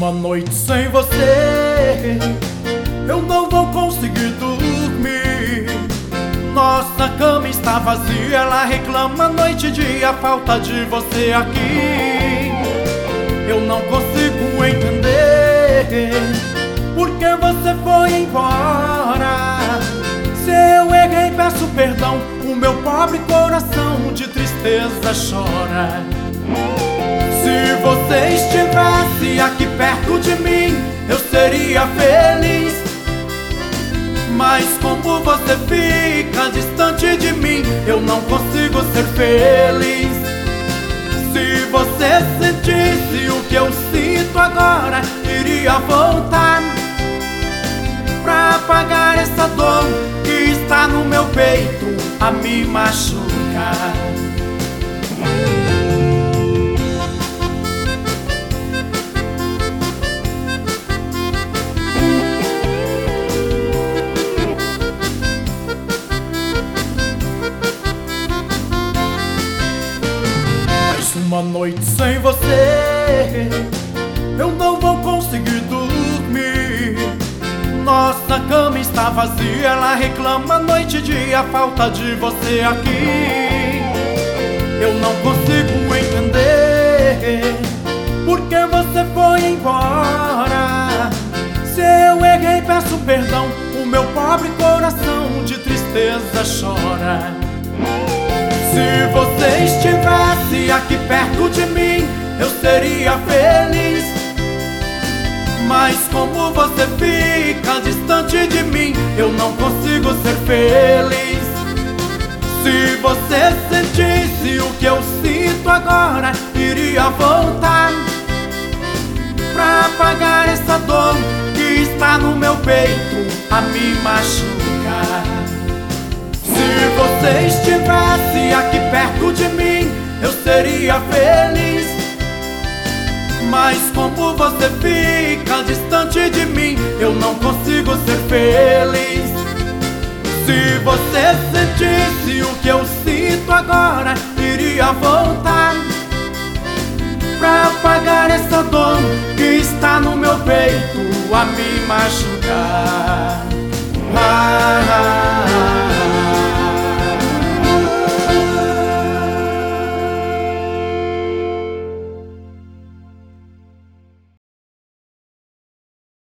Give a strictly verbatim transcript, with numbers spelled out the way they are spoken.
uma noite sem você, eu não vou conseguir dormir. Nossa cama está vazia, ela reclama noite e dia a falta de você aqui. Eu não consigo entender por que você foi embora. Se eu errei, peço perdão, o meu pobre coração de tristeza chora. Se você estivesse aqui perto de mim, eu seria feliz. Mas como você fica distante de mim, eu não consigo ser feliz. Se você sentisse o que eu sinto agora, iria voltar pra apagar essa dor que está no meu peito a me machucar. Uma noite sem você, eu não vou conseguir dormir. Nossa cama está vazia, ela reclama noite e dia a falta de você aqui. Eu não consigo entender por que você foi embora. Se eu errei, peço perdão, o meu pobre coração de tristeza chora. Se você estivesse aqui perto de mim, eu seria feliz. Mas como você fica distante de mim, eu não consigo ser feliz. Se você sentisse o que eu sinto agora, iria voltar pra apagar essa dor que está no meu peito a me machucar. Se você estivesse aqui perto de mim, eu seria feliz. Mas como você fica distante de mim, eu não consigo ser feliz. Se você sentisse o que eu sinto agora, iria voltar pra apagar essa dor que está no meu peito a me machucar.